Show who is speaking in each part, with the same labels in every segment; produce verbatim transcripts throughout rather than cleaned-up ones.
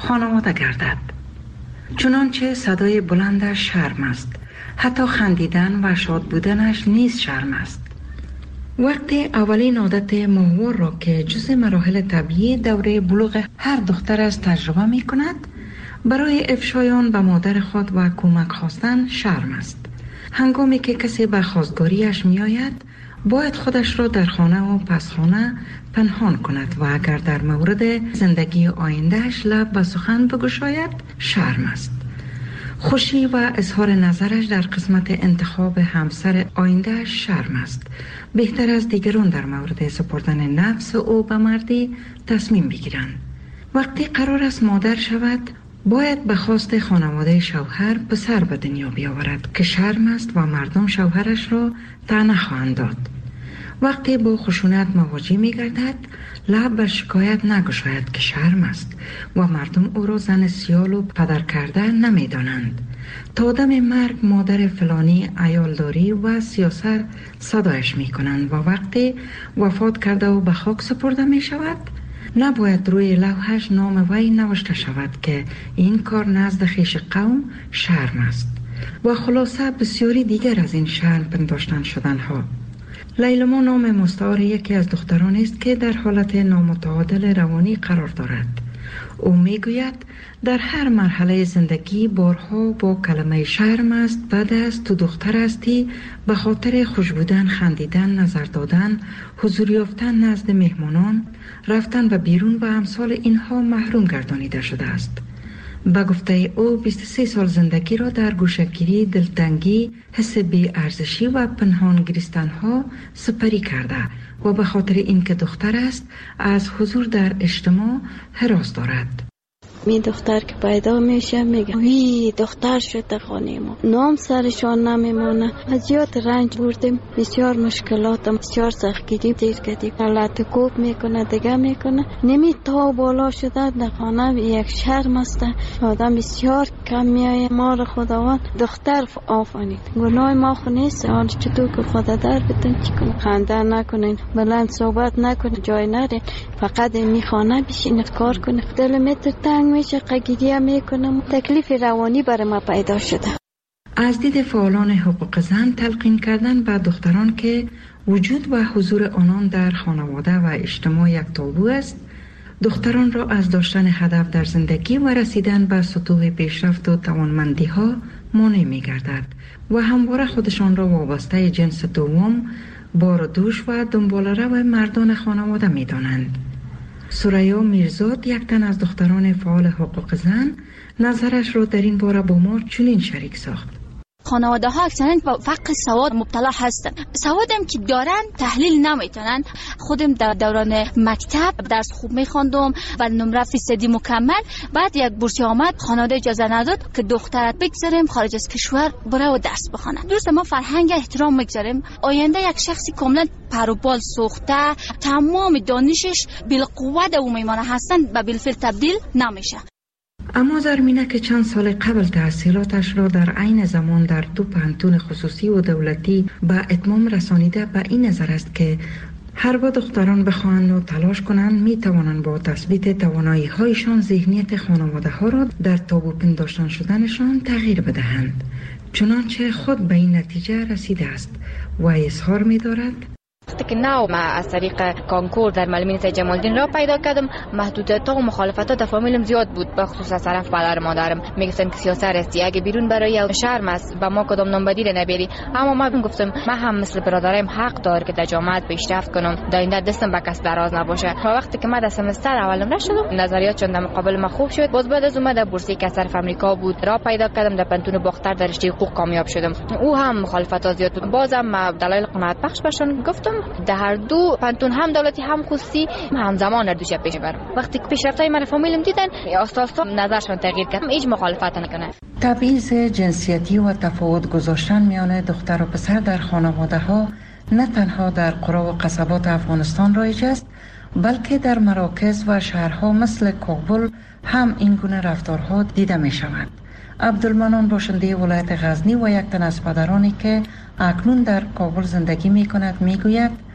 Speaker 1: خانواده گردد. چنانچه صدای بلندش شرم است، حتی خندیدن و شاد بودنش نیز شرم است. وقتی اولین عادت ماهوار را که جز مراحل طبیعی دوره بلوغ هر دختر است تجربه می کند، برای افشای آن به مادر خود و کمک خواستن شرم است. هنگامی که کسی به خواستگاریش می آید، باید خودش را در خانه و پسخانه پنهان کند و اگر در مورد زندگی آیندهش لب به سخن بگشاید شرم است. خوشی و اظهار نظرش در قسمت انتخاب همسر آیندهش شرم است. بهتر از دیگران در مورد سپردن نفس او به مردی تصمیم بگیرند. وقتی قرار است مادر شود، باید به خواست خانواده شوهر پسر به دنیا بیاورد که شرم است و مردم شوهرش را طعنه خواهند داد. وقتی با خشونت مواجه می گردد، لب بر شکایت نگشاید که شرم است و مردم او را زن سیال و پدر کرده نمی دانند. تا دم مرگ مادر فلانی عیالداری و سیاست صدایش می کنند و وقتی وفات کرده و به خاک سپرده می شود، نباید روی لوحش نام وی نوشته شود که این کار نزد خویش قوم شرم است. و خلاصه بسیاری دیگر از این شرم پنداشتن شدن ها. لیلما نام مستعار یکی از دختران است که در حالت نامتعادل روانی قرار دارد. او میگوید در هر مرحله زندگی بارها با کلمه شرم است، بد است، تو دختر هستی، به خاطر خوش بودن، خندیدن، نظر دادن، حضور یافتن نزد مهمانان، رفتن و بیرون و امثال اینها محروم گردانیده شده است. به گفته او بیست و سه سال زندگی را در گوشه‌گیری، دلتنگی، حس بی ارزشی و پنهان گریستن ها سپری کرده و به خاطر اینکه دختر است از حضور در اجتماع هراس دارد.
Speaker 2: می دختر که پیدا میشه میگه وی دختر شده خانه ما، نام سرشان نمیمونه. از زیاد رنج بردیم، بسیار مشکلات، بسیار سختگیری دیر کردیم. حالت کوب میکنه دیگه میکنه، نمی تا بالا شده در خانه یک شرم است. آدم بسیار کم میایه. ما رو خداوند دختر آفرید، گناه ما خو نیست. حال چطور که خدا در بتون چی کنه، خنده نکنین، بلند صحبت نکنین، جای نرین، فقط می خانه بشینید کار کنید. دل متر تنگ میشه، قگیریه میکنم. تکلیف روانی برای ما پیدا شده.
Speaker 1: از دید فعالان حقوق زن تلقین کردن به دختران که وجود و حضور آنان در خانواده و اجتماع یک تابو است، دختران را از داشتن هدف در زندگی و رسیدن به سطوح پیشرفت و توانمندی ها مانع میگردد و همواره خودشان را وابسته جنس دوم، بار و دوش و دنباله‌رو مردان خانواده میدانند. سریا میرزاد، یک تن از دختران فعال حقوق زن، نظرش را در این باره با ما چنین شریک ساخت.
Speaker 3: خانواده ها اکثرا با فقر سواد مبتلا هستن. سوادم که دارن تحلیل نمیتونن. خودم در دوران مکتب درس خوب میخوندم و نمره فیصدی مکمل. بعد یک بورسیه آمد، خانواده اجازه نداد که دخترت بگذاریم خارج از کشور بره و درس بخونه. درست ما فرهنگ احترام میگذاریم. آینده یک شخصی کاملا پر و بال سوخته، تمام دانشش بالقوه او میمانه هستن و بالفعل تبدیل نمیشه.
Speaker 1: اما زرمینه که چند سال قبل تحصیلاتش را در عین زمان در دو پانتون خصوصی و دولتی به اتمام رسانیده، به این نظر است که هر با دختران بخواهند و تلاش کنند می توانند با تثبیت توانایی هایشان ذهنیت خانواده ها را در تابو پنداشتن شدنشان تغییر بدهند. چنانچه خود به این نتیجه رسیده است و اظهار می دارد:
Speaker 4: وقتی که نو ما از طریق کانکور در معلمین سید جمال الدین را پیدا کردم، محدودیت و مخالفت در فامیلم زیاد بود، به خصوص از طرف پدر مادرم. میگفتن که سیاست هستی، اگه بیرون برای شرم است و ما کدام نام بدیل نبری. اما ما گفتم من هم مثل برادرم حق دار که در جامعه پیشرفت کنم، در این دستم به کس دراز نباشه. و وقتی که من در سمستر اولم رشدم، نظریاتشون در مقابل ما خوب شد. باز بعد از اومد بورسیه که صرف آمریکا بود را پیدا کردم، در پنتون باختر در رشته حقوق کامیاب شدم. او هم مخالفت زیاد بود. بازم دلایل قناعت بخش باشن گفتم در هر دو پنتون هم دولتی هم خصوصی همزمان در دوشه پیش برم. وقتی که پیشرفتای من فامیلم دیدن، آستا آستا نظرشون تغییر کرد، هیچ مخالفت نکنه.
Speaker 1: تبعیض جنسیتی و تفاوت گذاشتن میان دختر و پسر در خانواده ها نه تنها در قرى و قصبات افغانستان رایج است، بلکه در مراکز و شهرها مثل کابل هم این گونه رفتارها دیده می شود. عبدالمنان باشنده ولایت غزنی و یک تن از پدرانی که اکنون در کابل زندگی می کند می گوید: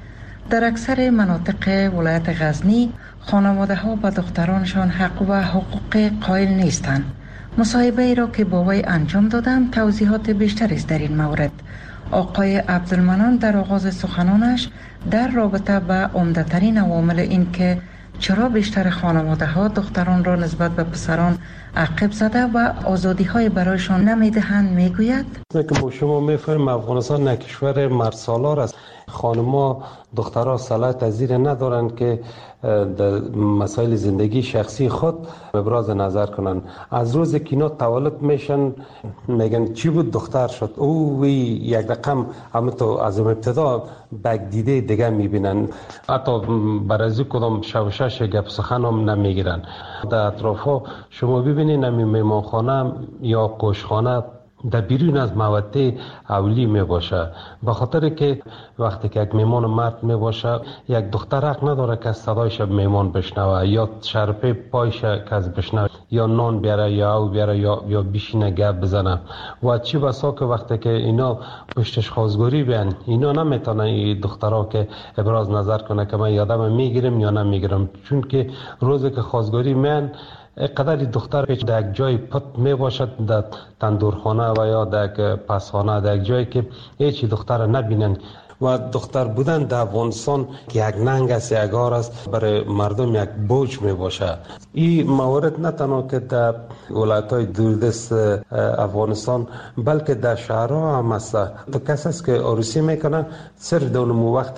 Speaker 1: در اکثر مناطق ولایت غزنی خانواده ها به دخترانشان حق و حقوق قائل نیستند. مصاحبه ای را که با وی انجام دادم توضیحات بیشتری است در این مورد. آقای عبدالمنان در آغاز سخنانش در رابطه به عمده‌ترین عوامل این که چرا بیشتر خانواده ها دختران را نسبت به پسران عقب زده و آزادی های برایشان نمیدهند میگوید
Speaker 5: که ما شما میفهمیم افغانستان یک کشور مردسالار است. خانم‌ها دخترها صلاحیت پذیر ندارند که در مسائل زندگی شخصی خود ابراز نظر کنند. از روز که اینا تولد میشن میگن چی بود دختر شد او وی یک رقم اما تو از ابتدا بگ دیده دیگه میبینن. حتی برای کدام شوشش گپ سخن هم نمیگیرن. در اطراف شما ببینید نمی میمانخانه یا کوشخانه در بیرون از مودع اولی می باشه، به خاطر که وقتی که یک میمان مرد می باشه یک دختر حق نداره که صدایش میمان بشنوه یا شرپه پایش کس بشنوه یا نان بیاره یا او بیاره یا یا بشینه گپ بزنه. و چی بسا که وقتی که اینا پشتش خواستگاری بیان اینا نمیتونه این دخترها که ابراز نظر کنه که من یادم میگیرم یا نمیگیرم، چون که روزی که خواستگاری میان قدر دختر در یک جای پت می باشد در تندورخانه و یا در یک پسخانه در یک جایی که هیچ دختر نبینن. و دختر بودن در افغانستان که یک ننگ است یک آر است برای مردم یک بوج می باشه. این موارد نه تنها که در ولایت‌های دوردست افغانستان بلکه در شهرها هم است. تو کسی است که عروسی میکنه صرف در وقت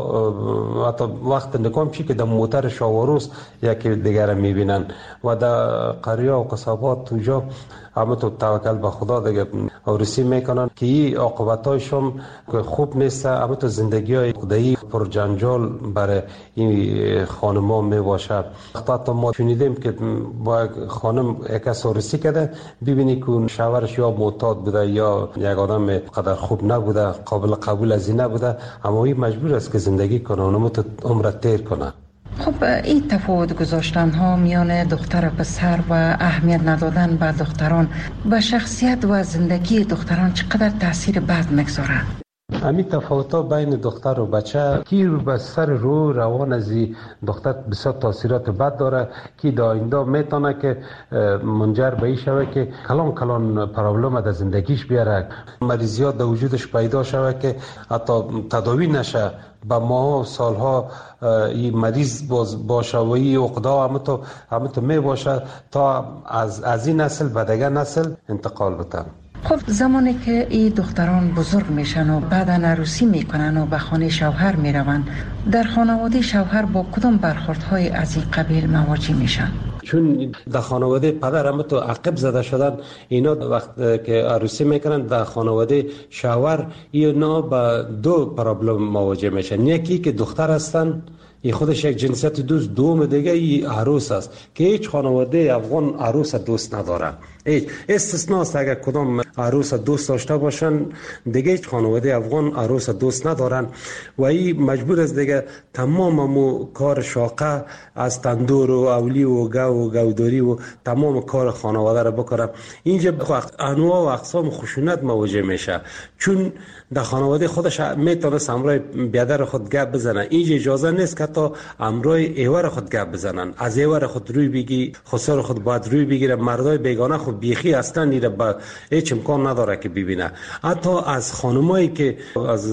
Speaker 5: نکاح حتی وقت نکاح چی که در موتر شاوروز یکی دیگر میبینن و در قریه و قصابات اونجا اما تو توکل به خدا دیگه عروسی میکنن که این عاقبتایشون خوب نیست. اما تو زندگی های خدایی پر جنجال برای این خانم‌ها می باشه. وقتا ما شنیدیم که با خانم یک عروسی کرده ببینی که شوهرش یا معتاد بوده یا یک آدم قدر خوب نبوده قابل قبول از این نبوده، اما این مجبور است که زندگی کنه و تو عمر تیر کنه.
Speaker 1: خب این تفاوت گذاشتن ها میان دختر و پسر و اهمیت ندادن به دختران به شخصیت و زندگی دختران چقدر تاثیر بد میگذاره؟
Speaker 5: همین تفاوت ها بین دختر و بچه کی رو به سر رو روان از دختر بسیار تاثیرات بد داره که در آینده میتونه که منجر به این شوه که کلان کلان پرابلم در زندگیش بیاره، مریضیات در وجودش پیدا شوه که حتی تداوی نشه، با ماه و سالها این مریض باشه و این عقده همه تو همه تو می باشه تا از از این نسل به دیگر نسل انتقال بده.
Speaker 1: خب زمانی که این دختران بزرگ میشن و بعدا عروسی میکنن و به خانه شوهر میروند، در خانواده شوهر با کدام برخوردهای از این قبیل مواجه میشن؟
Speaker 5: چون در خانواده پدر هم تو عقب زده شدن، اینا وقت که عروسی میکنن در خانواده شوهر اینا با دو پرابلم مواجه میشن. یکی که دختر هستن این خودش یک جنسیت دوست، دوم دیگه این عروس است که هیچ خانواده افغان عروس دوست نداره. هیچ استثناء است اگر کدام عروس دوست داشته باشن، دیگه هیچ خانواده افغان عروس دوست ندارن و این مجبور است دیگه تمام مو کار شاقه از تندور و اولی و گو و گوداری و تمام کار خانواده را بکنه. اینجا انواع و اقسام خشونت مواجه میشه، چون در خانواده خودش میتونه امرای بیادر خود گپ بزنه. اینجا اجازه نیست که تا امرای ایور خود گپ بزنن، از ایور خود روی بگی، خسر خود باید روی بگیره. مردای بیگانه خود بیخی اصلا نیره با هیچ امکان نداره که ببینه. حتی از خانمایی که از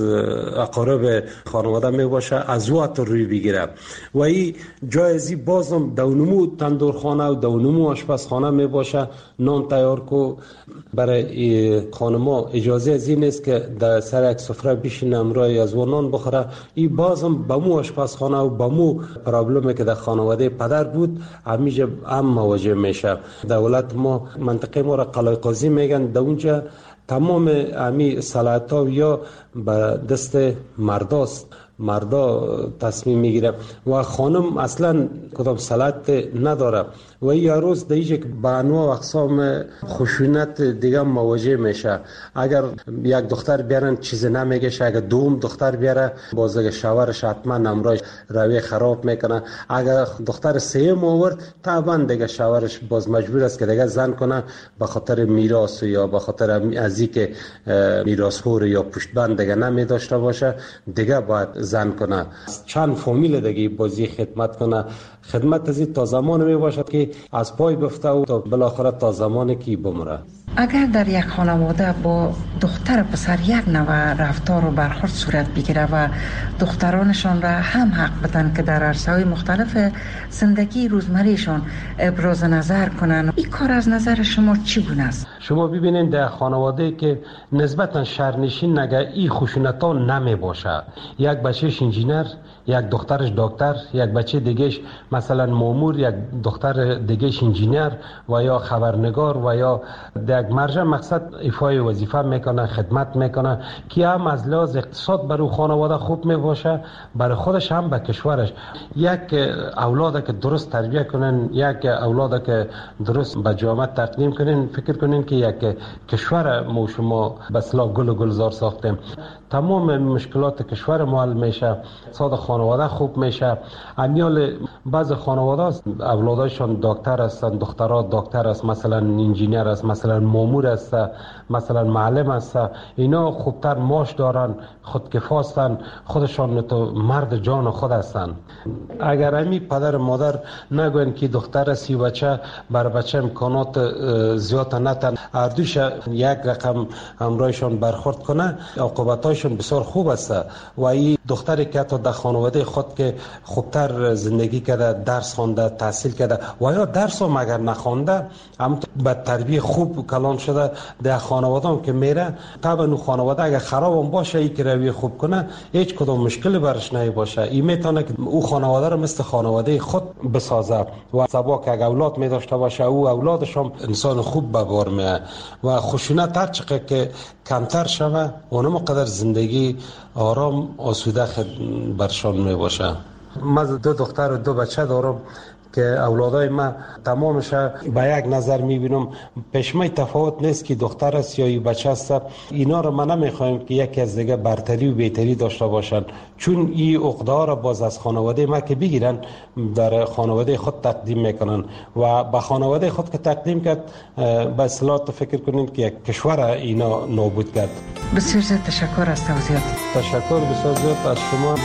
Speaker 5: اقارب خانواده می باشه از وقت روی بگیره و این جایزی بازم دونمو تندورخانه و دونمو آشپزخانه می باشه نان تیار کو. برای خانما اجازه از این نیست که در سر یک سفره بشینه امرای از و نان بخوره. این بازم با مو آشپزخانه و با مو پرابلمی که در خانواده پدر بود همیشه هم مواجه میشه. دولت ما منطقه ما را قلعه قاضی میگن، در اونجا تمام امی صلاحیت‌ها یا به دست مرداست، مردا تصمیم میگیره و خانم اصلا کدام صلاحیت نداره و یا روز دیگه به انواع و اقسام خشونت دیگه مواجه میشه. اگر یک دختر بیارن چیز نمیگه، اگر دوم دختر بیاره باز اگه شوهرش حتما امروز روی خراب میکنه. اگر دختر سوم آورد طبعا دیگه شوهرش باز مجبور است که دیگه زن کنه به خاطر میراث یا به خاطر از اینکه میراث‌خوار یا پشتبند دیگه نمی داشته باشه دیگه باید زن کنه. چند فامیل دیگه بازی خدمت کنه. خدمت از این تا زمان می باشد که از پای بفته و تا بالاخره تا زمانی که بمره.
Speaker 1: اگر در یک خانواده با دختر پسر یک نوع رفتار و برخورد صورت بگیره و دخترانشان را هم حق بدن که در عرصه‌های مختلف زندگی روزمرهشان ابراز نظر کنن، این کار از نظر شما چی گونه است؟
Speaker 5: شما ببینید در خانواده که نسبتا شهرنشین نگه این خشونت‌ها نمی باشه. یک بچهش انجینر، یک دخترش دکتر، یک بچه دیگهش مثلا مامور، یک دختر دیگهش انجینر و یا خبرنگار و یا یک مرجع مقصد ایفای وظیفه میکنه، خدمت میکنه که هم از لحاظ اقتصاد برای خانواده خوب میباشه، برای خودش هم به کشورش. یک اولاد که درست تربیت کنن، یک اولاد که درست به جامعه تقدیم کنن، فکر کنین که یک کشور ما شما به اصطلاح گل و گلزار ساختیم. تمام مشکلات کشور ما حل میشه، اقتصاد خانواده خوب میشه. امیال بعض خانواده اولادشان دکتر هستن، دخترها دکتر است، مثلا انجینیر است، مثلا مامور است، مثلا معلم است. اینا خوبتر معاش دارن، خودکفاستن، خودشان تو مرد جان خود هستن. اگر امی پدر مادر نگوین که دختر است و بچه بر بچه امکانات زیاد نتن، هر دوش یک رقم همراهشان برخورد کنه، عاقبتایشان بسیار خوب است. و این دختری که تا در خانواده خود که خوبتر زندگی کرده، درس خوانده، تحصیل کرده و یا درس هم اگر نخوانده اما به تربیت خوب کلان شده در خانواده هم که میره، طبعا اون خانواده اگر خراب هم باشه ای که روی خوب کنه هیچ کدام مشکلی برش نمی باشه. این میتونه که او خانواده رو مثل خانواده خود بسازه و سبا که اگر اولاد می داشته باشه او اولادش هم انسان خوب به بار میاد و خشونت هر چقدر که کمتر شوه اونم قدر زندگی آرام آسوده برشان می باشه. من دو دختر و دو بچه دارم که اولادای من تمامش به یک نظر میبینم پشمای تفاوت نیست که دختر است یا بچه است. اینا رو من نمیخوایم که یکی از دیگه برتری و بهتری داشته باشن، چون این عقده را باز از خانواده ما که بگیرن در خانواده خود تقدیم میکنن و به خانواده خود که تقدیم کرد به اصطلاح فکر کنین که یک کشور اینا نابود کرد.
Speaker 1: بسیار زیاد تشکر از توضیحات.
Speaker 5: تشکر بسیار زیاد از شما.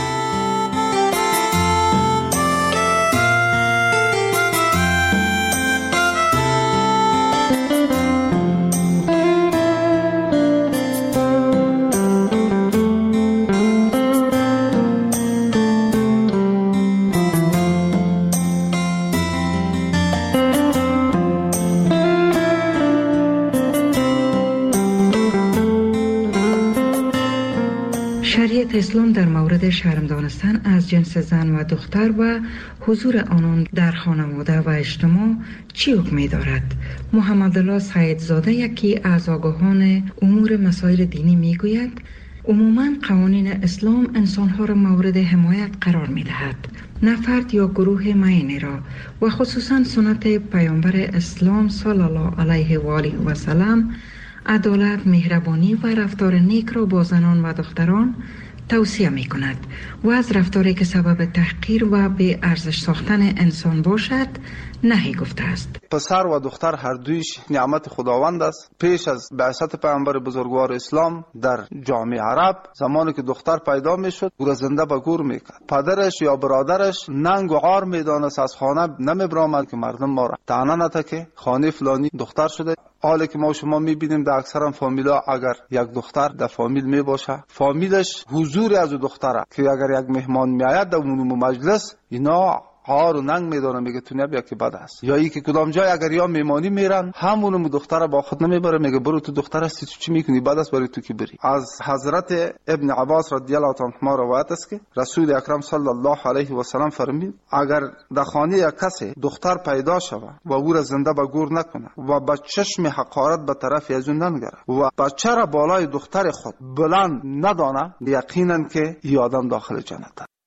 Speaker 1: شریعت اسلام در مورد شرم دانستن از جنس زن و دختر و حضور آنان در خانواده و اجتماع چی حکمی دارد؟ محمد الله سیدزاده یکی از آگاهان امور مسائل دینی میگوید عموماً قوانین اسلام انسانها را مورد حمایت قرار می دهد، نه فرد یا گروه معینی را، و خصوصاً سنت پیامبر اسلام صلی الله علیه و آله و سلم عدالت، مهربانی و رفتار نیک را با زنان و دختران توصیه می کند و از رفتاری که سبب تحقیر و به ارزش ساختن انسان باشد نهی گفته است.
Speaker 6: پسر و دختر هر دویش نعمت خداوند است. پیش از بعثت پیامبر بزرگوار اسلام در جامعه عرب زمانی که دختر پیدا می شد او را زنده به گور می کرد. پدرش یا برادرش ننگ و عار می دانست، از خانه نمی برآمد که مردم ما را طعنه نده که خانه فلانی دختر شده. حالا که ما شما میبینیم در اکثر فامیلا اگر یک دختر در فامیل می باشه، فامیلش حضور از دختره که اگر یک مهمان میآید در اون مجلس اینا هار و ننگ میدونه، میگه تو نبیا که بد است. یا ای که کدام جای اگر یا میمانی میرن همونو دختر با خود نمیبره، میگه برو تو دختر هستی تو چی میکنی، بد است برای تو کی بری. از حضرت ابن عباس رضی الله عنهما روایت است که رسول اکرم صلی الله علیه و سلم فرمود اگر در خانه یک کسی دختر پیدا شود و او را زنده به گور نکنه و با چشم حقارت به طرف از اون ننگره و بچه را بالای دختر خود بلند ندانه، یقینا که این آدم داخل جنت است.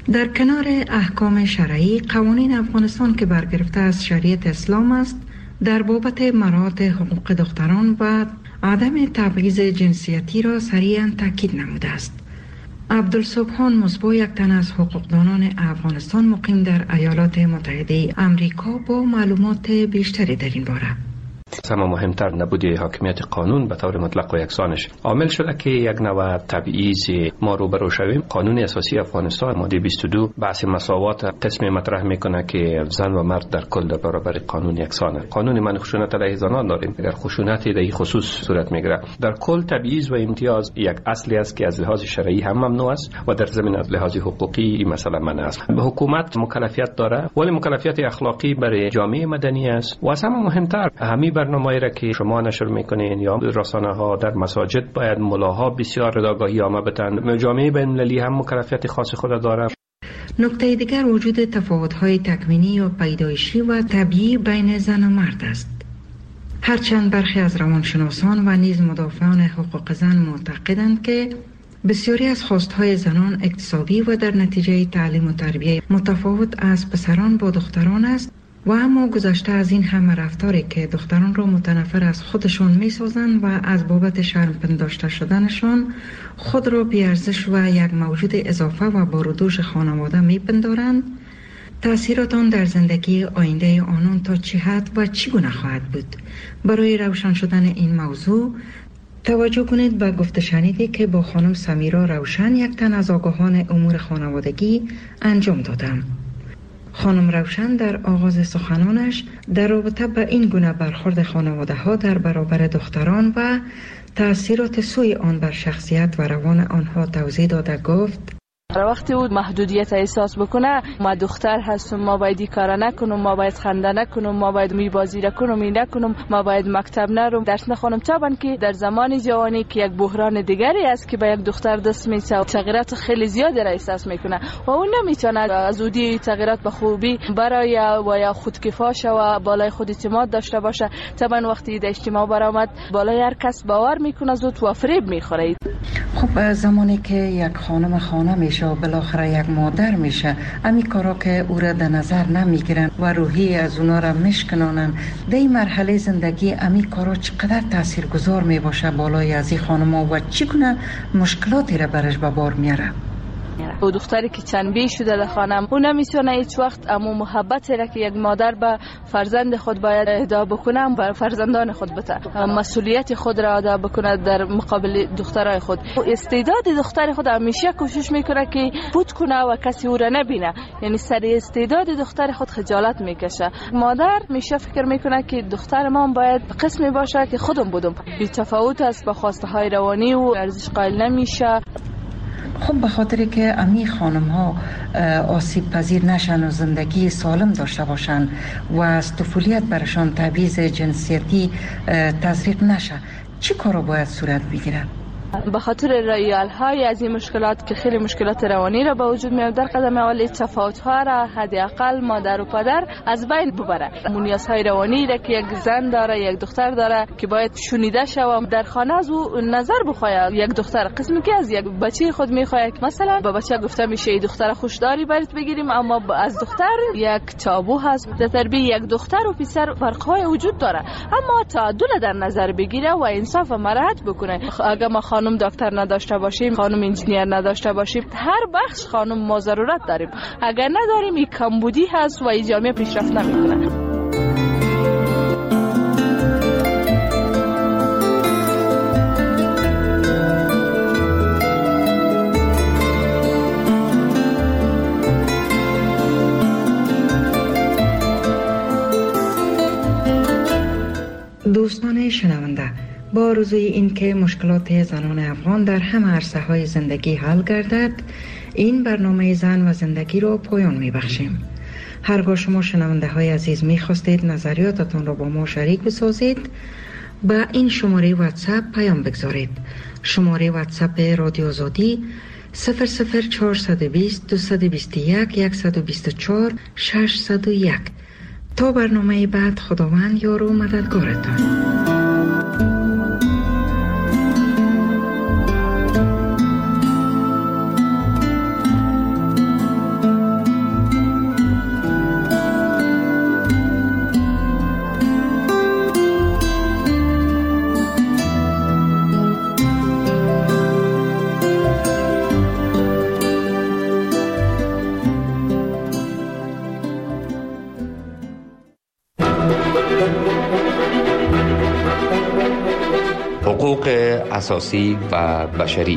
Speaker 1: در کنار احکام شرعی، قوانین افغانستان که برگرفته از شریعت اسلام است، در بابت مراعات حقوق دختران و عدم تبعیض جنسیتی را صریحاً تاکید نموده است. عبدالسبحان مصباح، یک تن از حقوقدانان افغانستان مقیم در ایالات متحده آمریکا، با معلومات بیشتری در این باره.
Speaker 7: اما مهمتر نبودی حاکمیت قانون به طور مطلق و یکسانش عامل شده که یک نوع تبعیض ما روبرو شویم. قانون اساسی افغانستان ماده بیست و دو بحث مساوات قسم مطرح میکنه که زن و مرد در کل در برابر قانون یکسانه. قانون من خشونت علیه زنان داریم، اگر خشونت در این خصوص صورت میگیره، در کل تبعیض و امتیاز یک اصلی است که از لحاظ شرعی هم ممنوع است و در ضمن از لحاظ حقوقی این مسئله منع است. به حکومت مکلفیت داره، ولی مکلفیت اخلاقی برای جامعه مدنی است. و از همه مهمتر همین برنامه‌ای را که شما نشر میکنین یا رسانه‌ها در مساجد باید ملاها بسیار آگاهی عامه بدن. جامعه بین‌المللی هم مکلفیت خاص خود داره.
Speaker 1: نکته دیگر وجود تفاوت‌های تکوینی یا پیدایشی و طبیعی بین زن و مرد است. هرچند برخی از روانشناسان و نیز مدافعان حقوق زن معتقدند که بسیاری از خواستهای زنان اکتسابی و در نتیجه تعلیم و تربیه متفاوت از پسران با دختران است، و اما گذشته از این همه رفتاری که دختران را متنفر از خودشان می سازند و از بابت شرم پنداشته شدنشان خود را بی‌ارزش و یک موجود اضافه و بارودوش خانواده می پندارند، تأثیرات آن در زندگی آینده آنان تا چه حد و چگونه خواهد بود. برای روشن شدن این موضوع توجه کنید به گفته شنیدی که با خانم سمیرا روشن، یک تن از آگاهان امور خانوادگی، انجام دادم. خانم روشن در آغاز سخنانش در رابطه به این گونه برخورد خانواده ها در برابر دختران و تأثیرات سوی آن بر شخصیت و روان آنها توضیح داده گفت:
Speaker 8: وقتی او محدودیت احساس بکنه، ما دختر هستم، ما باید این کارا نکنم، ما باید خنده نکنم، ما باید میبازی نکنم، می نکنم، ما باید مکتب نرم، درس نخونم. طبعا که در زمان جوانی که یک بحران دیگری است که به یک دختر دست میشه و تغییرات خیلی زیادی را احساس میکنه و اون نمیتونه از اودی تغییرات به خوبی برای و یا خودکفا شه و بالای خود اعتماد داشته باشه. طبعا وقتی در اجتماع برآمد، بالای هر کس باور میکنه زود و فریب میخوره.
Speaker 1: خب زمانی که یک خانم خانه میشه و بالاخره یک مادر میشه، امی کارا که او را در نظر نمیگیرن و روحی از اونا را میشکنانن، در این مرحله زندگی امی کارا چقدر تاثیرگذار میباشه بالای از این خانم‌ها و چگونه مشکلاتی را برش به بار میاره؟
Speaker 8: او دختری که چنبی شده در خانم، او نمیتونه هیچ وقت امو محبتی را که یک مادر به فرزند خود باید اهدا بکنه بر فرزندان خود بده، مسئولیت خود را ادا بکنه در مقابل دخترای خود. استعداد دختر خود همیشه کوشش میکنه که بود کنه و کسی او را نبینه، یعنی سر استعداد دختر خود خجالت میکشه. مادر میشه فکر میکنه که دختر ما باید قسمی باشه که خودم بودم، بی تفاوت است با خواسته های روانی و ارزش قائل نمیشه.
Speaker 1: خب به خاطر که امی خانم ها آسیب پذیر نشن و زندگی سالم داشته باشن و از طفولیت برشان تبعیض جنسیتی تزریق نشه، چی کارو باید صورت بگیره؟
Speaker 8: به خاطر رایال های از این مشکلات که خیلی مشکلات روانی را به وجود میاد، در قدم اول تفاوت ها را حداقل مادر و پدر از بین ببره. نیاز های روانی را که یک زن داره، یک دختر داره که باید شنیده شود، در خانه از او نظر بخواد. یک دختر قسمی که از یک بچه خود میخواد، مثلا به بچه گفته میشه ای دختر خوشداری برات بگیریم، اما از دختر یک تابو هست. در تربیت یک دختر و پسر فرق های وجود داره، اما تعادل در نظر بگیره و انصاف و مراعات بکنه. اگر ما خانم دکتر نداشته باشیم، خانم انجینیر نداشته باشیم، هر بخش خانم ما ضرورت داریم. اگر نداریم این کمبودی هست و این جامعه پیشرفت نمیکنه.
Speaker 1: دوستان شنونده، با آرزوی این که مشکلات زنان افغان در همه عرصه های زندگی حل گردد، این برنامه زن و زندگی را پایان می بخشیم. هرگاه شما شنونده های عزیز می خواستید نظریاتتان را با ما شریک بسازید، با این شماره واتساپ پیام بگذارید. شماره واتساپ رادیو آزادی صفر صفر چهارصد و بیست دویست و بیست و یک صد و بیست و چهار ششصد و یک. تا برنامه بعد، خداوند یار و مددگارتان.
Speaker 9: حقوق اساسی و بشری.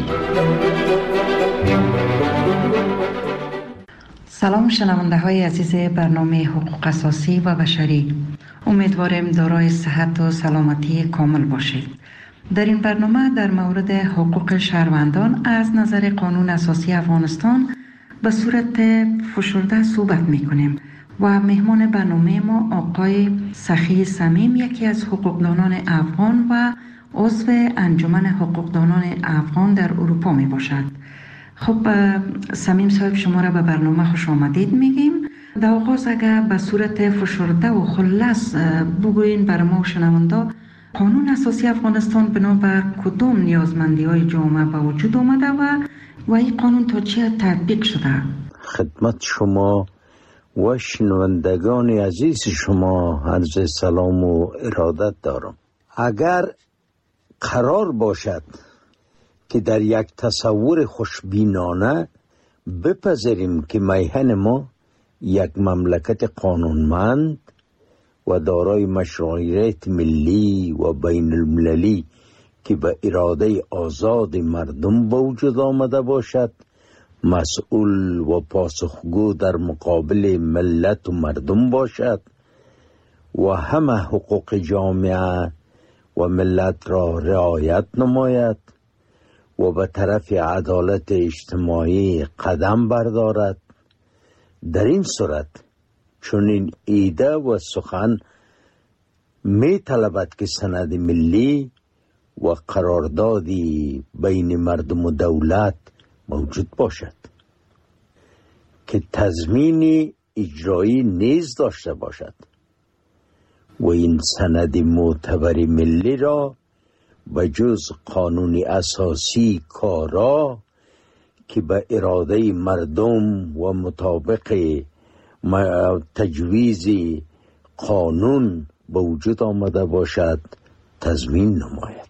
Speaker 1: سلام شنونده های عزیز برنامه حقوق اساسی و بشری، امیدواریم دارای صحت و سلامتی کامل باشید. در این برنامه در مورد حقوق شهروندان از نظر قانون اساسی افغانستان به صورت فشرده صحبت می کنیم و مهمان برنامه ما آقای سخی صمیم، یکی از حقوقدانان افغان و عضو انجمن حقوقدانان افغان در اروپا می باشد. خب صمیم صاحب، شما را به برنامه خوش آمدید میگیم. در آغاز اگر به صورت فشرده و خلاص بگوین بر ما شنونده، قانون اساسی افغانستان بنابر کدام نیازمندی های جامعه به وجود آمده و و این قانون تا چه تطبیق شده؟
Speaker 10: خدمت شما و شنوندگان عزیز شما عرض سلام و ارادت دارم. اگر قرار باشد که در یک تصور خوشبینانه بپذیریم که میهن ما یک مملکت قانونمند و دارای مشروعیت ملی و بین المللی که به اراده آزاد مردم به وجود آمده باشد، مسئول و پاسخگو در مقابل ملت و مردم باشد و همه حقوق جامعه و ملت را رعایت نماید و به طرف عدالت اجتماعی قدم بردارد، در این صورت چنین ایده و سخن می طلبد که سند ملی و قراردادی بین مردم و دولت موجود باشد که تضمین اجرایی نیز داشته باشد و این سند معتبر ملی را به جز قانون اساسی کارا که به اراده مردم و مطابق تجویز قانون به وجود آمده باشد تضمین نماید.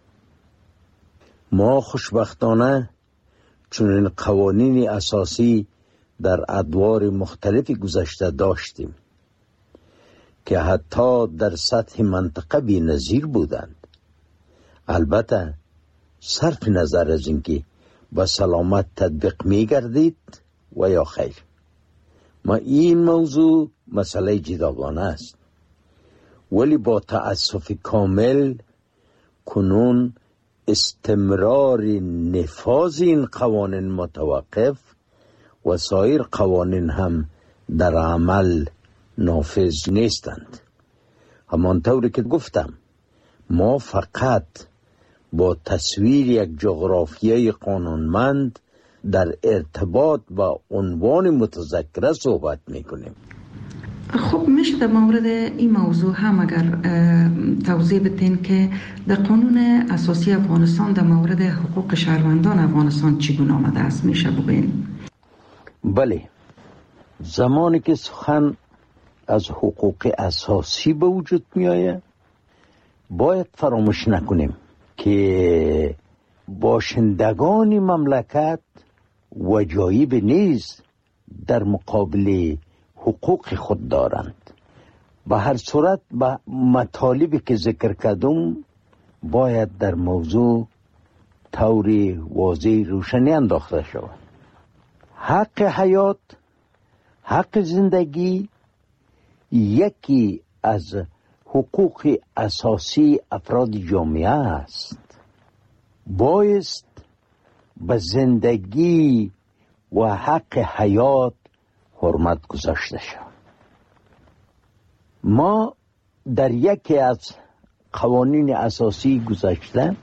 Speaker 10: ما خوشبختانه چنین قوانین اساسی در ادوار مختلفی گذشته داشتیم که حتی در سطح منطقه بی نظیر بودند. البته صرف نظر از اینکه با سلامت تطبیق می گردید و یا خیر، ما این موضوع مسئله جداگانه است، ولی با تأسف کامل کنون استمرار نفاذ این قوانین متوقف و سایر قوانین هم در عمل نافذ نیستند. همانطوری که گفتم، ما فقط با تصویر یک جغرافیای قانونمند در ارتباط با عنوان متذکره صحبت میکنیم.
Speaker 1: خب میشه در مورد این موضوع هم اگر توضیح بدین که در قانون اساسی افغانستان در مورد حقوق شهروندان افغانستان چگونه آمده است، میشه بگین؟
Speaker 10: بله، زمانی که سخن از حقوق اساسی به وجود می آید باید فراموش نکنیم که باشندگان مملکت وجایب نیز در مقابل حقوق خود دارند. به هر صورت به مطالبی که ذکر کردم باید در موضوع طور واضح روشنی انداخته شود. حق حیات، حق زندگی یکی از حقوق اساسی افراد جامعه است. بایست به زندگی و حق حیات حرمت گذاشته شود. ما در یکی از قوانین اساسی گذشته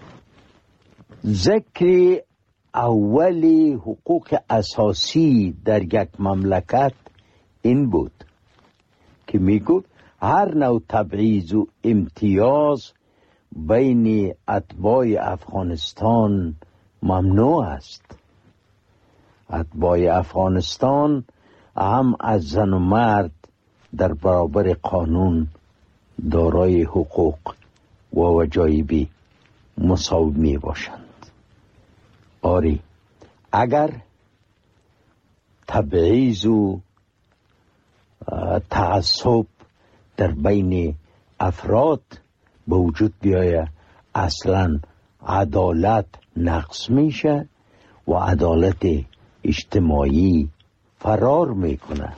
Speaker 10: ذکر اولی حقوق اساسی در یک مملکت این بود که میگفت هر نوع تبعیض و امتیاز بین اتباع افغانستان ممنوع است. اتباع افغانستان هم از زن و مرد در برابر قانون دارای حقوق و وجایب مساوی می باشند. آری، اگر تبعیض و تعصب در بین افراد به وجود بیاید اصلا عدالت نقص میشه و عدالت اجتماعی فرار میکنه.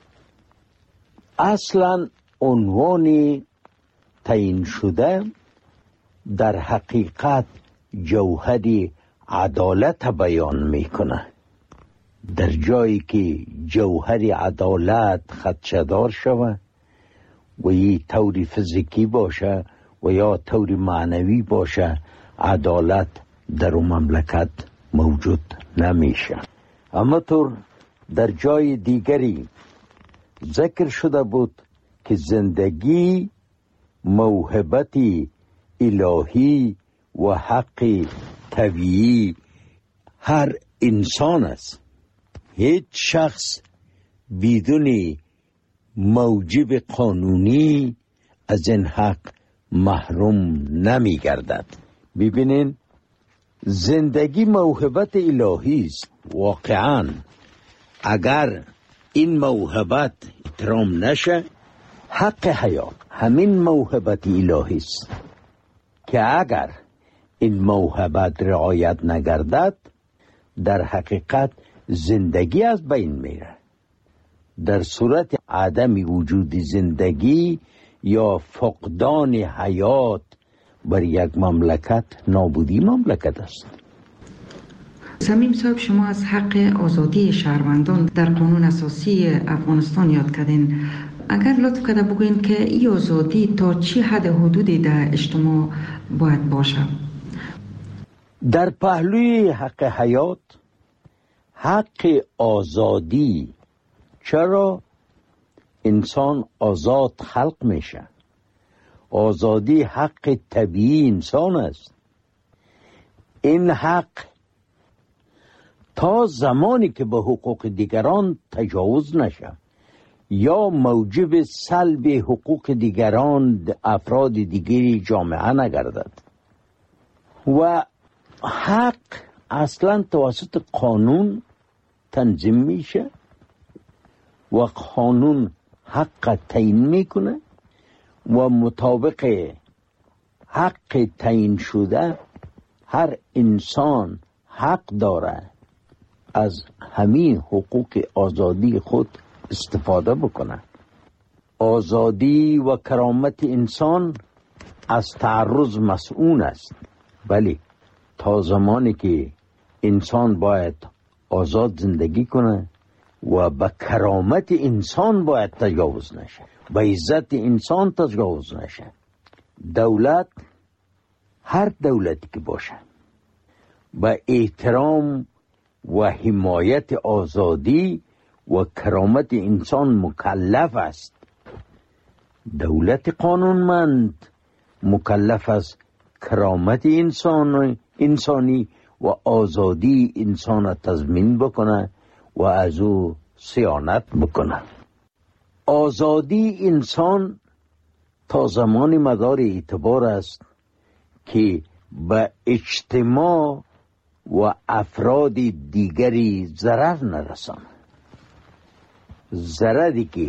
Speaker 10: اصلا عنوان تعیین شده در حقیقت جوهر عدالت بیان میکنه. در جایی که جوهر عدالت خدشه‌دار شوه و یه طور فیزیکی باشه و یا طور معنوی باشه، عدالت در اون مملکت موجود نمیشه. اما طور در جای دیگری ذکر شده بود که زندگی موهبت الهی و حق طبیعی هر انسان است. هیچ شخص بدون موجب قانونی از این حق محروم نمی گردد. ببینین، زندگی موهبت الهی است. واقعا اگر این موهبت احترام نشه، حق حیات همین موهبت الهی است که اگر این موهبت رعایت نگردد، در حقیقت زندگی از بین میره. در صورت عدم وجود زندگی یا فقدان حیات بر یک مملکت، نابودی مملکت است.
Speaker 1: صمیم صاحب، شما از حق آزادی شهروندان در قانون اساسی افغانستان یاد کردین. اگر لطف کرده بگوین که این آزادی تا چی حد حدودی در اجتماع باید باشه؟
Speaker 10: در پهلوی حق حیات، حق آزادی، چرا انسان آزاد خلق میشه. آزادی حق طبیعی انسان است. این حق تا زمانی که به حقوق دیگران تجاوز نشه یا موجب سلب حقوق دیگران افراد دیگری جامعه نگردد. و حق اصلا توسط قانون تنظیم میشه و قانون حق تعیین میکنه و مطابق حق تعیین شده هر انسان حق داره از همین حقوق آزادی خود استفاده بکنه. آزادی و کرامت انسان از تعرض مسئول است، ولی تا زمانی که انسان باید آزاد زندگی کنه و به کرامت انسان باید تجاوز نشه، به عزت انسان تجاوز نشه. دولت، هر دولتی که باشه، به احترام و حمایت آزادی و کرامت انسان مکلف است. دولت قانونمند مکلف است کرامت انسان انسانی و آزادی انسان تضمین بکنه و از او صیانت بکنه. آزادی انسان تا زمان مدار اعتبار است که به اجتماع و افراد دیگری ضرر نرسانه. ضرری که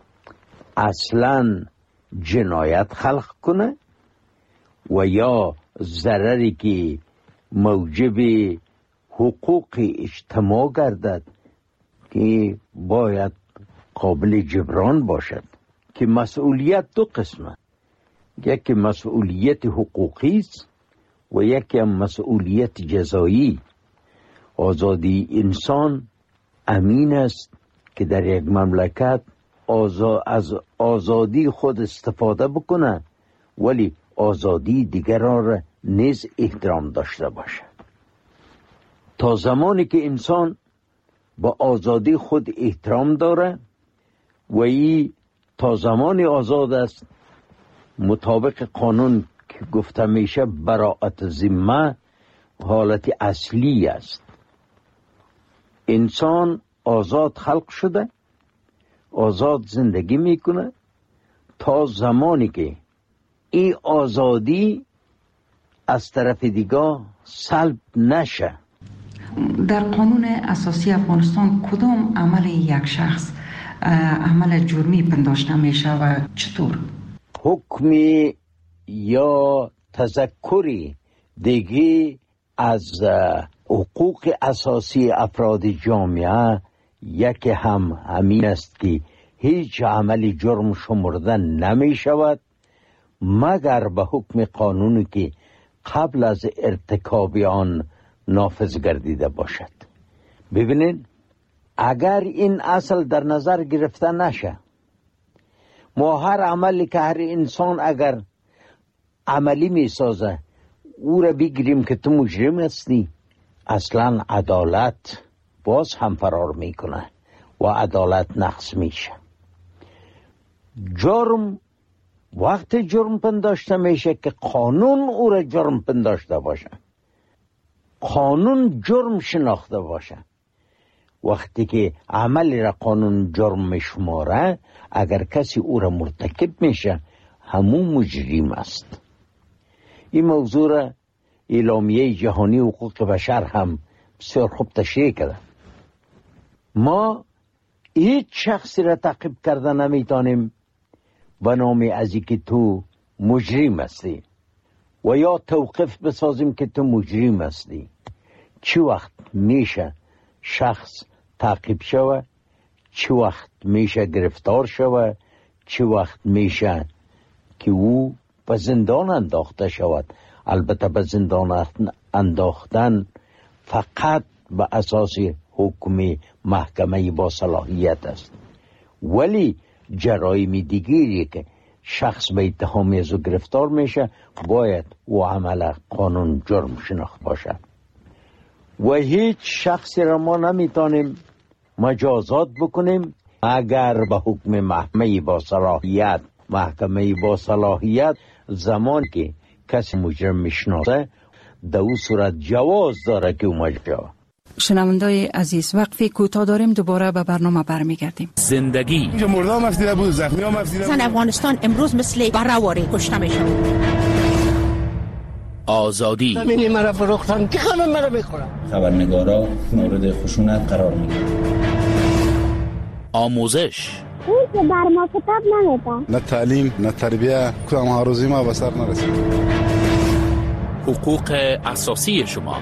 Speaker 10: اصلا جنایت خلق کنه و یا ضرری که موجب حقوق اجتماع گردد که باید قابل جبران باشد. که مسئولیت دو قسمه، یکی مسئولیت حقوقی است و یکی مسئولیت جزایی. آزادی انسان امین است که در یک مملکت آزا از آزادی خود استفاده بکنه، ولی آزادی دیگران را نیز احترام داشته باشه. تا زمانی که انسان با آزادی خود احترام داره و ای تا زمانی آزاد است، مطابق قانون که گفته میشه براءت ذمه حالت اصلی است. انسان آزاد خلق شده، آزاد زندگی میکنه تا زمانی که این آزادی از طرف دیگه سلب نشه.
Speaker 1: در قانون اساسی افغانستان کدام عمل یک شخص عمل جرمی پنداشته میشه و چطور؟
Speaker 10: حکم یا تذکری دیگه از حقوق اساسی افراد جامعه یکی هم همین است که هیچ عمل جرم شمرده نمی شود مگر به حکم قانونی که قبل از ارتکاب آن نافذ گردیده باشد. ببینید اگر این اصل در نظر گرفته نشه، ما هر عملی که هر انسان اگر عملی می سازه او را بگیریم که تو مجرم هستی، اصلا عدالت باز هم فرار میکنه و عدالت نقص میشه. جرم وقت جرم پنداشته میشه که قانون او را جرم پنداشته باشه، قانون جرم شناخته باشه. وقتی که عملی را قانون جرم میشماره، اگر کسی او را مرتکب میشه همون مجرم است. این موضوع را اعلامیه جهانی حقوق بشر هم بسیار خوب تشریح کرده. ما هیچ شخصی را تعقیب کرده نمیتونیم به نام از اینکه تو مجرم هستی و یا توقف بسازیم که تو مجرم هستی. چی وقت میشه شخص تعقیب شوه، چی وقت میشه گرفتار شوه، چی وقت میشه که او به زندان انداخته شود. البته به زندان انداختن فقط به اساس حکم محکمه با صلاحیت است، ولی جرایم دیگری که شخص به اتهام از او گرفتار میشه باید او عمل قانون جرم شناخت باشه و هیچ شخصی را ما نمیتونیم مجازات بکنیم اگر به حکم محکمه با صلاحیت محکمه با صلاحیت زمان که کسی مجرم میشناسه در او صورت جواز داره که او مجرم.
Speaker 11: شنوندای عزیز وقفی کوتاه داریم، دوباره به برنامه برمیگردیم.
Speaker 12: زندگی
Speaker 13: اینجا مردم مفیده بود، زخمی ها مفیده بود.
Speaker 14: زن افغانستان امروز مثل برآوری کشته میشن.
Speaker 12: آزادی
Speaker 14: زمینی مرا فروختن که همه مرا میخورن.
Speaker 15: خبرنگارا مورد خشونت قرار میگیرن.
Speaker 12: آموزش
Speaker 16: اون که بر ما کتاب نمیدن،
Speaker 13: نه تعلیم نه تربیه، کدام ها روزی ما به سر نرسید.
Speaker 12: حقوق اساسی شما.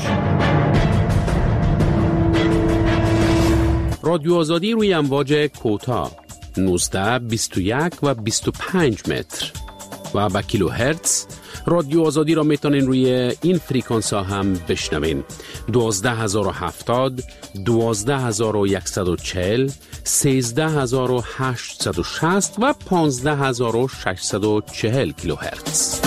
Speaker 17: رادیو آزادی روی امواج کوتاه نوزده، بیست و یک و بیست و پنج متر و با کیلو هرتز. رادیو آزادی را میتونین روی این فریکانس ها هم بشنوین: دوازده هزار و هفتاد، دوازده هزار و صد و چهل، سیزده هزار و هشتصد و شصت و پانزده هزار و ششصد و چهل کیلو هرتز.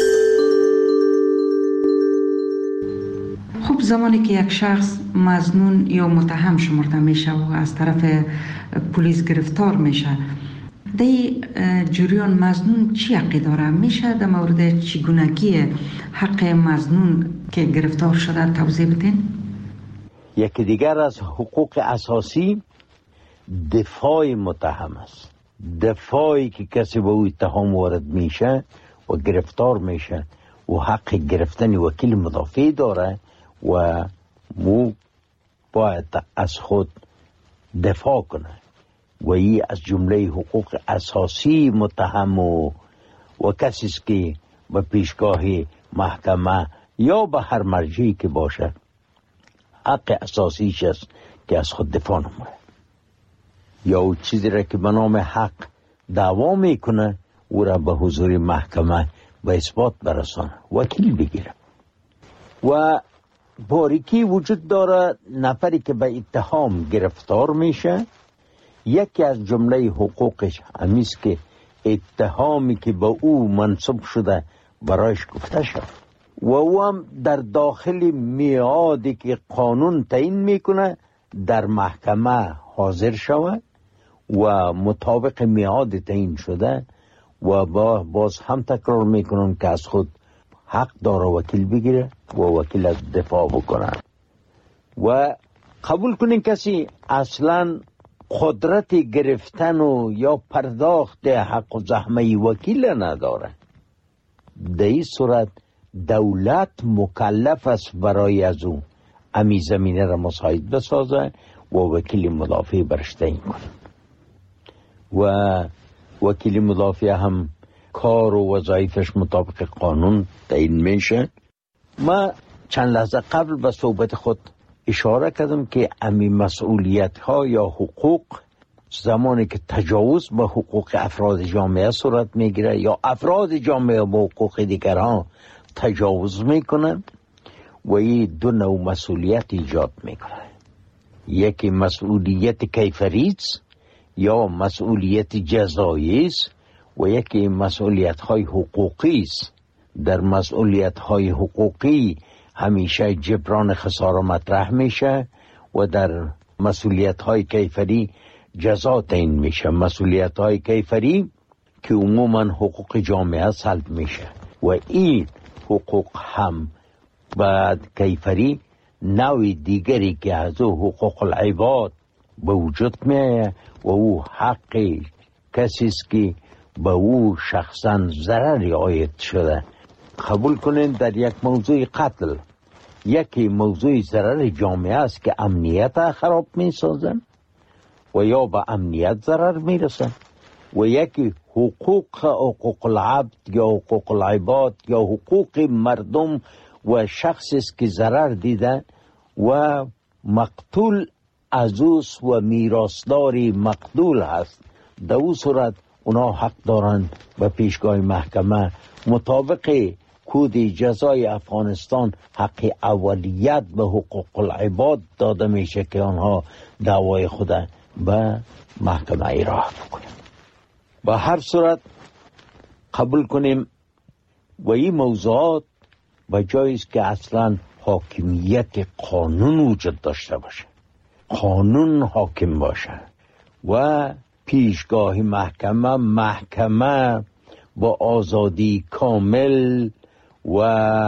Speaker 1: خب زمانی که یک شخص مظنون یا متهم شمرده میشه و از طرف پلیس گرفتار میشه، در جریان مظنون چی حقی داره؟ میشه در مورد چگونگی حق مظنون که گرفتار شده توضیح بدین؟
Speaker 10: یکی دیگر از حقوق اساسی دفاع متهم است. دفاعی که کسی به او اتهام وارد میشه و گرفتار میشه و حق گرفتن وکیل مدافع داره و مو باید از خود دفاع کنه و این از جمله حقوق اساسی متهم و, و کسی است که به پیشگاه محکمه یا به هر مرجعی که باشه حق اساسیش است که از خود دفاع نمونه یا او چیزی را که به نام حق دعوا میکنه او را به حضور محکمه به اثبات برسانه، وکیل بگیره. و باریکی وجود داره نفری که به اتهام گرفتار میشه، یکی از جمله حقوقش همیست که اتهامی که به او منصوب شده برایش گفته شد و او هم در داخل میعادی که قانون تعیین میکنه در محکمه حاضر شود و مطابق میعاد تعیین شده و با باز هم تکرار میکنن که از خود حق داره وکیل بگیره و وکیل از دفاع بکنه. و قبول کنین کسی اصلا قدرت گرفتن و یا پرداخت حق و زحمه وکیل نداره، در این صورت دولت مکلف است برای از او امی زمینه را مساعد بسازه و وکیل مدافع برش تعیین کنه و وکیل مدافع هم کار و وظایفش مطابق قانون تعیین میشه ما چند لحظه قبل به صحبت خود اشاره کردم که امی مسئولیت ها یا حقوق زمانی که تجاوز به حقوق افراد جامعه صورت میگیره یا افراد جامعه با حقوق دیگران تجاوز میکنن و این دو نوع مسئولیت ایجاد میکنه. یکی مسئولیت کیفری است یا مسئولیت جزایی است و یکی مسئولیت های حقوقی است. در مسئولیت های حقوقی همیشه جبران خسارة مطرح میشه و در مسئولیت های کیفری جزا تعیین میشه. مسئولیت های کیفری که عموما حقوق جامعه سلب میشه و این حقوق هم بعد کیفری نوع دیگری که از او حقوق العباد به وجود میه و او حق کسی است که به او شخصا ضرری عاید شده. قبول کنین در یک موضوع قتل یکی موضوع ضرر جامعه است که امنیت خراب می سازن و یا به امنیت ضرر می رسن و یکی حقوق حقوق العبد یا حقوق العباد یا حقوق مردم و شخصی است که ضرر دیده و مقتول عزوز و میراثداری مقتول هست. در او صورت اونا حق دارند به پیشگاه محکمه مطابق کود جزای افغانستان حق اولیت به حقوق العباد داده میشه که آنها دعوای خود به محکمه ایراه بکنند. به هر صورت قبول کنیم و این موضوعات به جایی است که اصلا حاکمیت قانون وجود داشته باشه، قانون حاکم باشه و پیشگاه محکمه محکمه با آزادی کامل و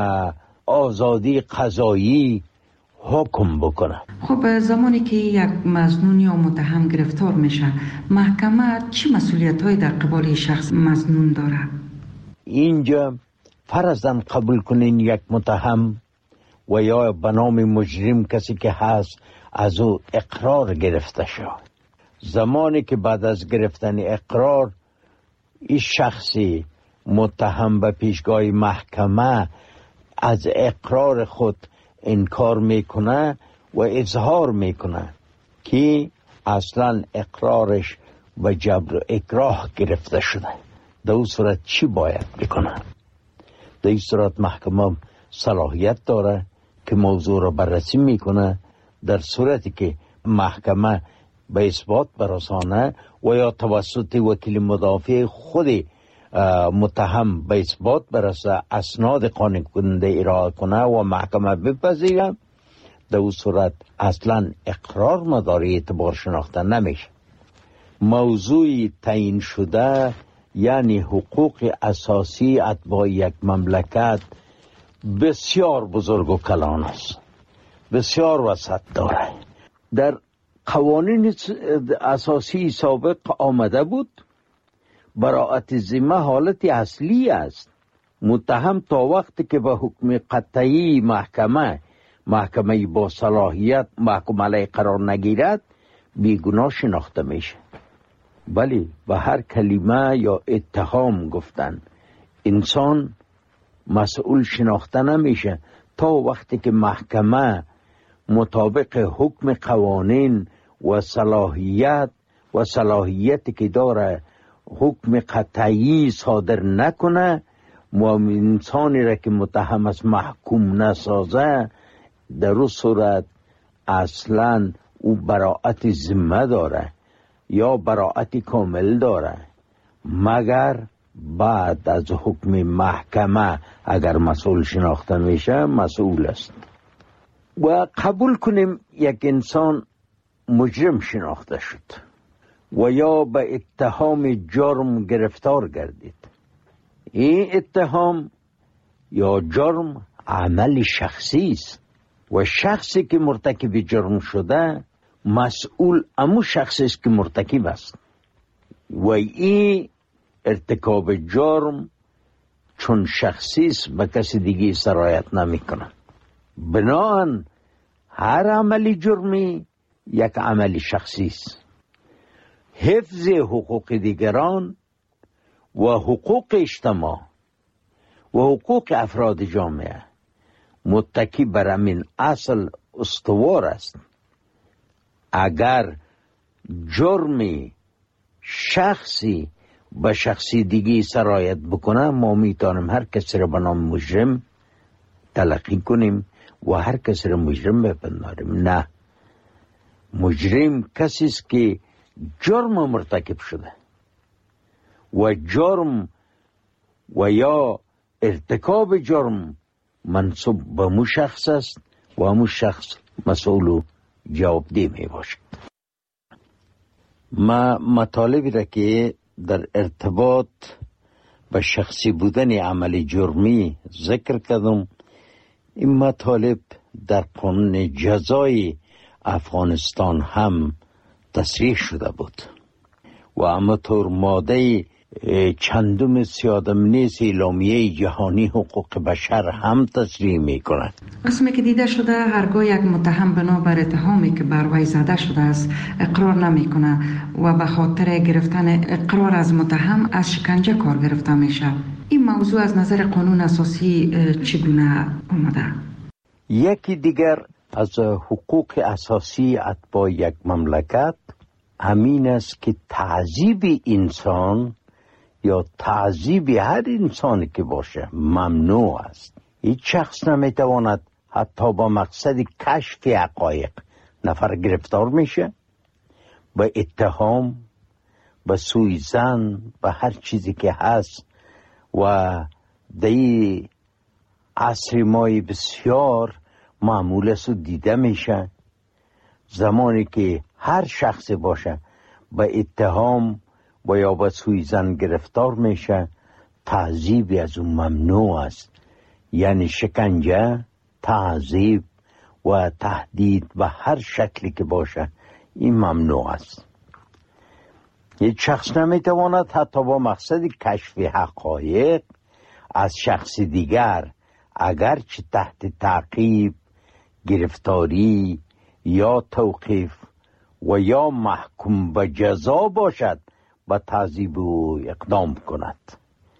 Speaker 10: آزادی قضایی حکم بکنه.
Speaker 1: خب زمانی که یک مظنون یا متهم گرفتار میشه محکمه چی مسئولیت های در قبال شخص مظنون داره؟
Speaker 10: اینجا فرضاً قبول کنین یک متهم و یا به نام مجرم کسی که هست از او اقرار گرفته شد. زمانی که بعد از گرفتن اقرار این شخصی متهم به پیشگاه محکمه از اقرار خود انکار میکنه و اظهار میکنه که اصلا اقرارش و جبر و اکراه گرفته شده، در اون صورت چی باید بکنه؟ در این صورت محکمه صلاحیت داره که موضوع را بررسی میکنه. در صورتی که محکمه به اثبات برسانه و یا توسط وکیل مدافع خود متهم به اثبات برسه اسناد قانع کننده ارائه کنه و محکمه بپذیره، در اون صورت اصلا اقرار مداری اعتبار شناخته نمیشه. موضوع تعیین شده یعنی حقوق اساسی اتباع یک مملکت بسیار بزرگ و کلان است، بسیار وسعت داره. در قوانین اساسی سابق آمده بود براءت ذمه حالت اصلی است. متهم تا وقتی که به حکم قطعی محکمه محکمه با صلاحیت محکوم علیه قرار نگیرد بیگناه شناخته میشه. ولی به هر کلمه یا اتهام گفتن انسان مسئول شناخته نمیشه تا وقتی که محکمه مطابق حکم قوانین و صلاحیت و صلاحیتی که داره حکم قطعی صادر نکنه و انسانی را که متهم است محکوم نسازه، در اون صورت اصلا او براءت ذمه داره یا براءت کامل داره، مگر بعد از حکم محکمه اگر مسئول شناخته میشه مسئول است. و قبول کنیم یک انسان مجرم شناخته شد و یا به اتهام جرم گرفتار گردید. این اتهام یا جرم عمل شخصی است و شخصی که مرتکب جرم شده مسئول امو شخصی است که مرتکب است و این ارتکاب جرم چون شخصی است به کسی دیگه سرایت نمی کنه. بنابراین هر عملی جرمی یک عمل شخصی است. حفظ حقوق دیگران و حقوق اجتماع و حقوق افراد جامعه متکی بر همین اصل استوار است. اگر جرمی شخصی به شخصی دیگی سرایت بکنه، ما میتونیم هر کسی را به نام مجرم تلقی کنیم و هر کسی را مجرم بپنداریم. نه، مجرم کسی است که جرم مرتکب شده و جرم و یا ارتکاب جرم منصوب به مو شخص است و همون شخص مسئول و جوابدeh می باشد. ما مطالبی را که در ارتباط به شخصی بودن عمل جرمی ذکر کردم، این مطالب در قانون جزای افغانستان هم تصریح شده بود و همطور ماده چندم سیادم نیز اعلامیه جهانی حقوق بشر هم تصریح می کند.
Speaker 1: اسمی که دیده شده هرگاه یک متهم بنابر اتهامی که بر وی زده شده است اقرار نمی کنه و به خاطر گرفتن اقرار از متهم از شکنجه کار گرفته میشه. این موضوع از نظر قانون اساسی چگونه آمده؟
Speaker 10: یکی دیگر از حقوق اساسی اتباع یک مملکت همین است که تعذیب انسان یا تعذیب هر انسانی که باشه ممنوع است. هیچ شخص نمیتواند حتی با مقصد کشف حقایق نفر گرفتار میشه، به اتهام، به سوءظن، به هر چیزی که هست. و در عصر مای بسیار معمول است و دیده میشه زمانی که هر شخص باشه به اتهام و یا به سوءظن گرفتار میشه، تعذیب از اون ممنوع است. یعنی شکنجه، تعذیب و تهدید به هر شکلی که باشه این ممنوع است. یک شخص نمیتواند حتی با مقصد کشف حقایق از شخص دیگر اگرچه تحت تعقیب، گرفتاری یا توقیف و یا محکوم به جزا باشد به تعذیب او اقدام کند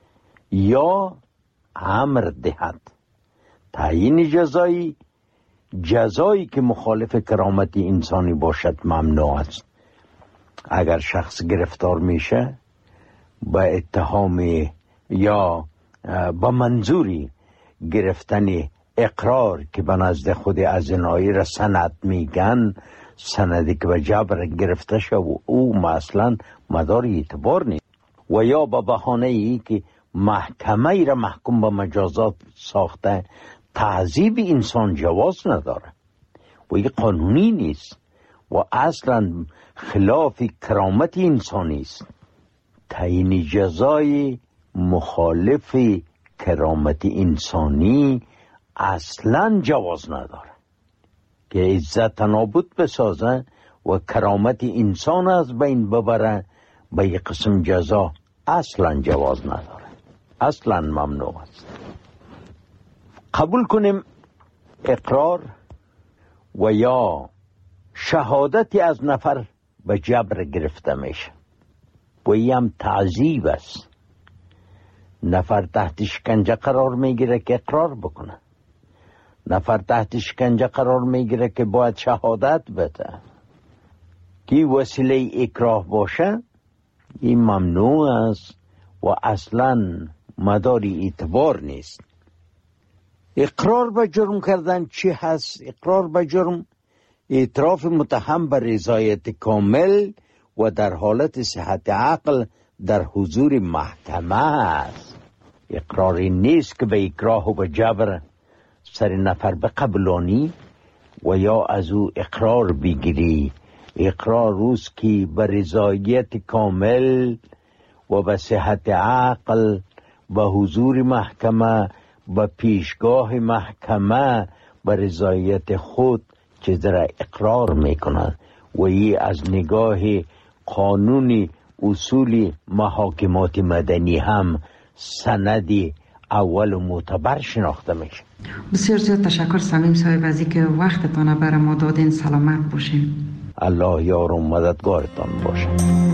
Speaker 10: یا امر دهد. تعیین جزایی جزایی که مخالف کرامت انسانی باشد ممنوع است. اگر شخص گرفتار میشه به اتهام یا به منظوری گرفتن اقرار که به نزد خود ازنایی را سند میگن، سندی که به جبر گرفته شد و او مثلا مدار اعتبار نیست، و یا به بهانه ای که محکمه ای را محکوم به مجازات ساخته، تعذیب انسان جواز نداره و این قانونی نیست و اصلا خلاف کرامت انسانی است. تعیین جزای مخالف کرامت انسانی اصلا جواز نداره که عزت نابود بسازه و کرامت انسان از بین ببره. به یک قسم جزا اصلا جواز نداره، اصلا ممنوع است. قبول کنیم اقرار و یا شهادتی از نفر به جبر گرفته میشه و این هم تعذیب است. نفر تحت شکنجه قرار میگیره که اقرار بکنه، نفر تحت شکنجه قرار میگیره که باید شهادت بده. که وسیله اکراه باشه این ممنوع است و اصلا مداری اعتبار نیست. اقرار به جرم کردن چی هست؟ اقرار به جرم اعتراف متهم به رضایت کامل و در حالت صحت عقل در حضور محکمه است. اقراری نیست که به اکراه و به جبر سر نفر بقبلانی و یا از او اقرار بگیری. اقرار روز که به رضایت کامل و به صحت عقل به حضور محکمه و پیشگاه محکمه به رضایت خود چیزی اقرار میکنند و ای از نگاه قانون اصول محاکمات مدنی هم سندی اول و معتبر شناخته میشه.
Speaker 1: بسیار زیاد تشکر صمیم صاحب از اینکه وقتتان برای ما دادین. سلامت باشین.
Speaker 10: الله یار و مددگارتان باشه.